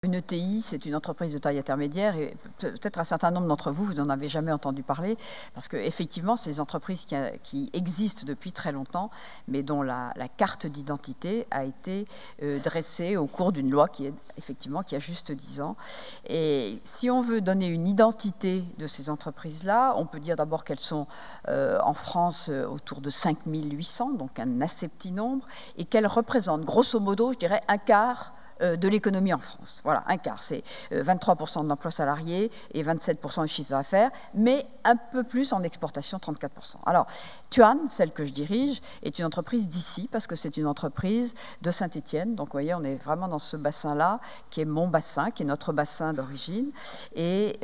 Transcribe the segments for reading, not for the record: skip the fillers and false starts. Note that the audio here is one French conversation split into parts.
Une ETI, c'est une entreprise de taille intermédiaire et peut-être un certain nombre d'entre vous, vous n'en avez jamais entendu parler parce qu'effectivement, c'est des entreprises qui existent depuis très longtemps, mais dont la carte d'identité a été dressée au cours d'une loi qui a juste 10 ans. Et si on veut donner une identité de ces entreprises-là, on peut dire d'abord qu'elles sont en France autour de 5800, donc un assez petit nombre, et qu'elles représentent grosso modo, je dirais, un quart de l'économie en France. Voilà, un quart, c'est 23% de l'emploi salarié et 27% de chiffre d'affaires, mais un peu plus en exportation, 34%. Alors, Tuan, celle que je dirige, est une entreprise d'ici, parce que c'est une entreprise de Saint-Étienne. Donc, vous voyez, on est vraiment dans ce bassin-là, qui est mon bassin, qui est notre bassin d'origine. Et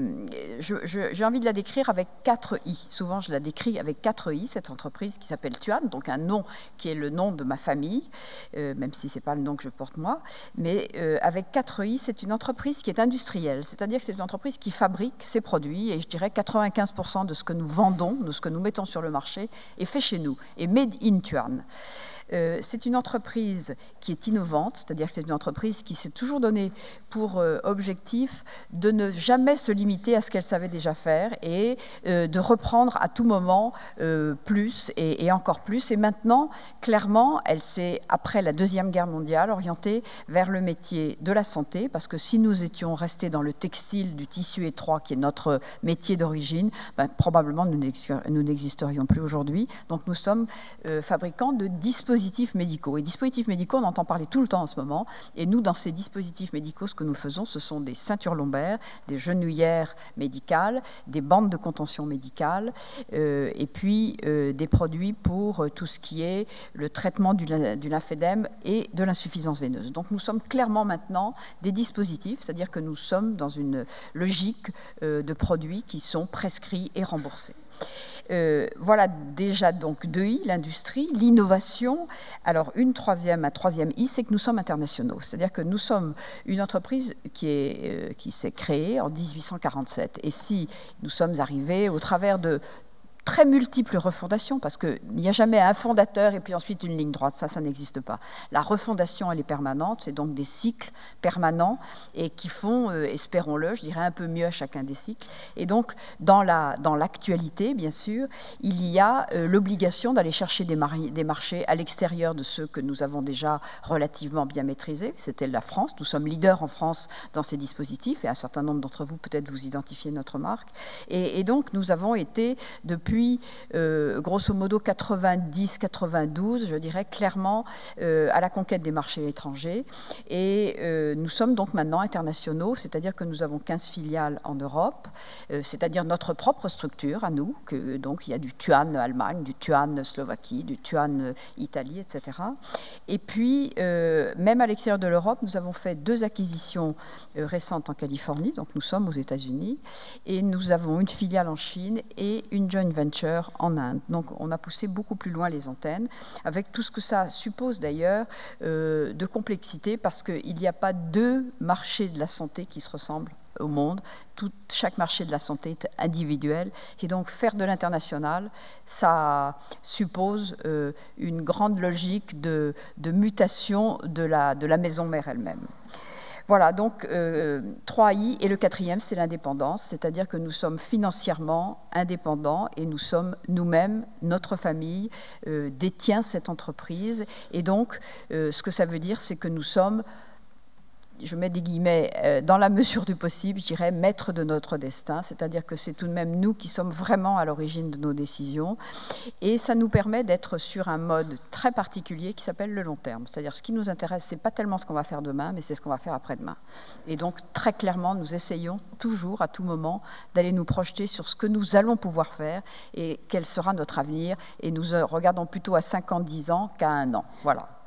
j'ai envie de la décrire avec 4 I. Souvent, je la décris avec 4 I, cette entreprise qui s'appelle Tuan, donc un nom qui est le nom de ma famille, même si ce n'est pas le nom que je porte moi. Mais avec 4 I, c'est une entreprise qui est industrielle, c'est-à-dire que c'est une entreprise qui fabrique ses produits, et je dirais 95% de ce que nous vendons, de ce que nous mettons sur le marché, est fait chez nous, est made in Tuan. C'est une entreprise qui est innovante, c'est-à-dire que c'est une entreprise qui s'est toujours donné pour objectif de ne jamais se limiter à ce qu'elle savait déjà faire et de reprendre à tout moment plus et encore plus. Et maintenant, clairement, elle s'est, après la Deuxième Guerre mondiale, orientée vers le métier de la santé, parce que si nous étions restés dans le textile, du tissu étroit, qui est notre métier d'origine, probablement nous n'existerions plus aujourd'hui. Donc nous sommes fabricants de dispositifs médicaux. Et dispositifs médicaux, on entend parler tout le temps en ce moment. Et nous, dans ces dispositifs médicaux, ce que nous faisons, ce sont des ceintures lombaires, des genouillères médicales, des bandes de contention médicale, et puis des produits pour tout ce qui est le traitement du lymphédème et de l'insuffisance veineuse. Donc nous sommes clairement maintenant des dispositifs, c'est-à-dire que nous sommes dans une logique de produits qui sont prescrits et remboursés. Voilà déjà donc 2 I, l'industrie, l'innovation. Alors un troisième I, c'est que nous sommes internationaux. C'est-à-dire que nous sommes une entreprise qui s'est créée en 1847. Et si nous sommes arrivés au travers de très multiples refondations, parce qu'il n'y a jamais un fondateur et puis ensuite une ligne droite, ça n'existe pas. La refondation, elle est permanente, c'est donc des cycles permanents et qui font, espérons-le, je dirais un peu mieux à chacun des cycles. Et donc, dans l'actualité, bien sûr, il y a l'obligation d'aller chercher des marchés à l'extérieur de ceux que nous avons déjà relativement bien maîtrisés. C'était la France, nous sommes leaders en France dans ces dispositifs, et un certain nombre d'entre vous, peut-être, vous identifiez notre marque. Et donc, nous avons été, depuis grosso modo 90-92, je dirais clairement, à la conquête des marchés étrangers. Et nous sommes donc maintenant internationaux, c'est-à-dire que nous avons 15 filiales en Europe, c'est-à-dire notre propre structure à nous, donc il y a du Tuan Allemagne, du Tuan Slovaquie, du Tuan Italie, etc. Et puis, même à l'extérieur de l'Europe, nous avons fait 2 acquisitions récentes en Californie, donc nous sommes aux États-Unis, et nous avons une filiale en Chine et une joint venture en Inde. Donc on a poussé beaucoup plus loin les antennes, avec tout ce que ça suppose d'ailleurs de complexité, parce qu'il n'y a pas 2 marchés de la santé qui se ressemblent au monde. Chaque marché de la santé est individuel, et donc faire de l'international, ça suppose une grande logique de mutation de la maison mère elle-même. Voilà, donc 3 I, et le 4e, c'est l'indépendance, c'est-à-dire que nous sommes financièrement indépendants et nous sommes nous-mêmes, notre famille détient cette entreprise. Et donc, ce que ça veut dire, c'est que nous sommes, je mets des guillemets, dans la mesure du possible, je dirais, maîtres de notre destin, c'est-à-dire que c'est tout de même nous qui sommes vraiment à l'origine de nos décisions, et ça nous permet d'être sur un mode très particulier qui s'appelle le long terme, c'est-à-dire ce qui nous intéresse, c'est pas tellement ce qu'on va faire demain, mais c'est ce qu'on va faire après-demain. Et donc, très clairement, nous essayons toujours, à tout moment, d'aller nous projeter sur ce que nous allons pouvoir faire et quel sera notre avenir, et nous regardons plutôt à 5 ans, 10 ans qu'à 1 an. Voilà.